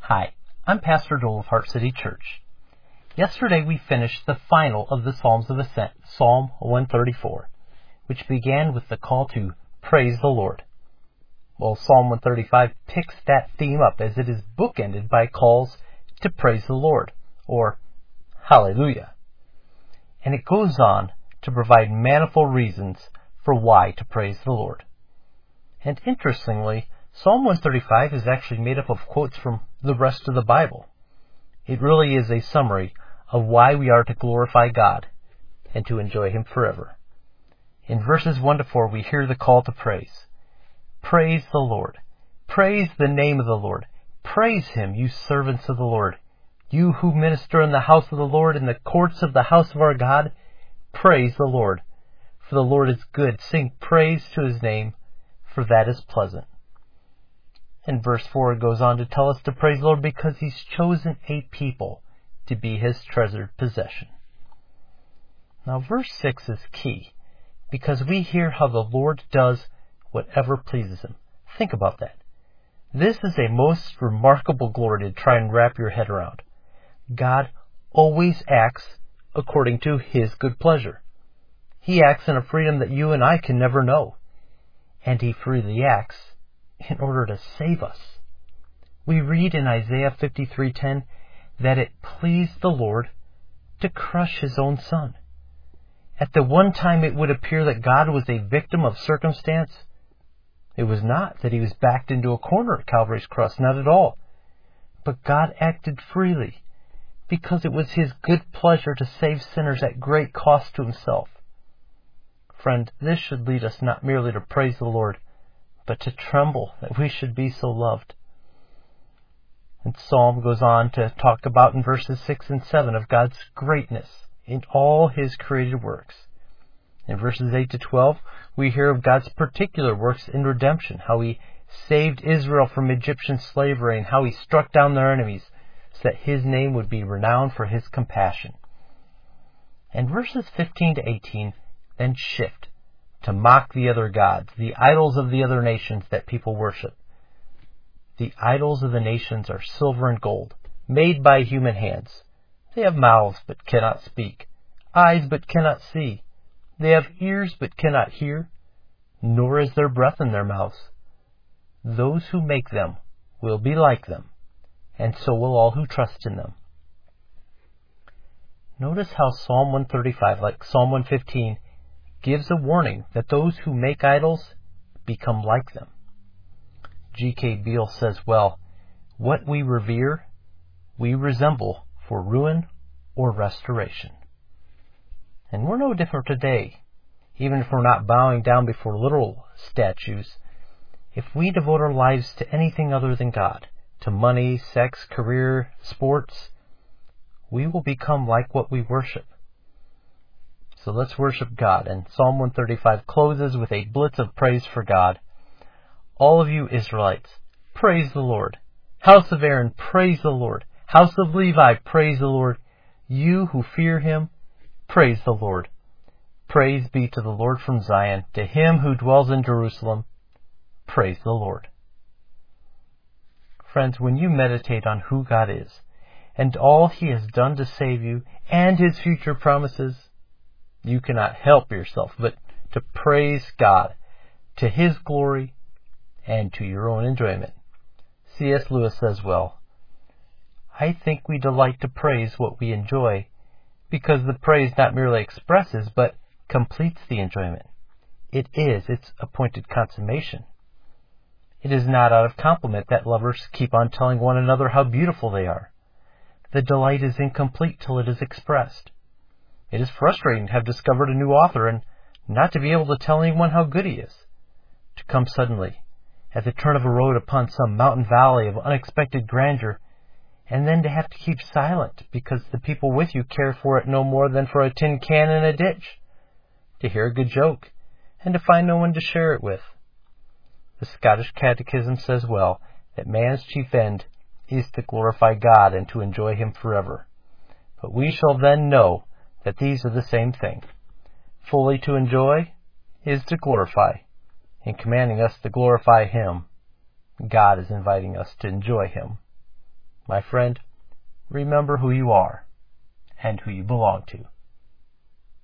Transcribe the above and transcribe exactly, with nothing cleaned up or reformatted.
Hi, I'm Pastor Joel of Heart City Church. Yesterday we finished the final of the Psalms of Ascent, Psalm one thirty-four, which began with the call to praise the Lord. Well, Psalm one thirty-five picks that theme up as it is bookended by calls to praise the Lord, or Hallelujah. And it goes on to provide manifold reasons for why to praise the Lord. And interestingly, Psalm one thirty-five is actually made up of quotes from the rest of the Bible. It really is a summary of why we are to glorify God and to enjoy Him forever. In verses one to four, we hear the call to praise. Praise the Lord. Praise the name of the Lord. Praise Him, you servants of the Lord. You who minister in the house of the Lord, in the courts of the house of our God, praise the Lord. For the Lord is good. Sing praise to His name, for that is pleasant. And verse four goes on to tell us to praise the Lord because He's chosen a people to be His treasured possession. Now verse six is key because we hear how the Lord does whatever pleases Him. Think about that. This is a most remarkable glory to try and wrap your head around. God always acts according to His good pleasure. He acts in a freedom that you and I can never know. And He freely acts in order to save us. We read in Isaiah fifty-three ten that it pleased the Lord to crush His own Son. At the one time it would appear that God was a victim of circumstance. It was not that He was backed into a corner at Calvary's cross, not at all. But God acted freely because it was His good pleasure to save sinners at great cost to Himself. Friend, this should lead us not merely to praise the Lord, but to tremble that we should be so loved. And Psalm goes on to talk about in verses six and seven of God's greatness in all His created works. In verses eight to twelve, we hear of God's particular works in redemption, how He saved Israel from Egyptian slavery and how He struck down their enemies so that His name would be renowned for His compassion. And verses fifteen to eighteen then shift to mock the other gods, the idols of the other nations that people worship. The idols of the nations are silver and gold, made by human hands. They have mouths but cannot speak, eyes but cannot see. They have ears but cannot hear, nor is there breath in their mouths. Those who make them will be like them, and so will all who trust in them. Notice how Psalm one thirty-five, like Psalm one fifteen, gives a warning that those who make idols become like them. G K Beale says, well, what we revere, we resemble for ruin or restoration. And we're no different today. Even if we're not bowing down before literal statues, if we devote our lives to anything other than God, to money, sex, career, sports, we will become like what we worship. So let's worship God. And Psalm one thirty-five closes with a blitz of praise for God. All of you Israelites, praise the Lord. House of Aaron, praise the Lord. House of Levi, praise the Lord. You who fear Him, praise the Lord. Praise be to the Lord from Zion, to Him who dwells in Jerusalem. Praise the Lord. Friends, when you meditate on who God is, and all He has done to save you, and His future promises, you cannot help yourself but to praise God, to His glory, and to your own enjoyment. C S Lewis says, well, I think we delight to praise what we enjoy, because the praise not merely expresses, but completes the enjoyment. It is its appointed consummation. It is not out of compliment that lovers keep on telling one another how beautiful they are. The delight is incomplete till it is expressed. It is frustrating to have discovered a new author and not to be able to tell anyone how good he is. To come suddenly, at the turn of a road upon some mountain valley of unexpected grandeur, and then to have to keep silent because the people with you care for it no more than for a tin can in a ditch. To hear a good joke, and to find no one to share it with. The Scottish Catechism says well that man's chief end is to glorify God and to enjoy Him forever. But we shall then know that these are the same thing. Fully to enjoy is to glorify. In commanding us to glorify Him, God is inviting us to enjoy Him My friend, remember who you are and who you belong to.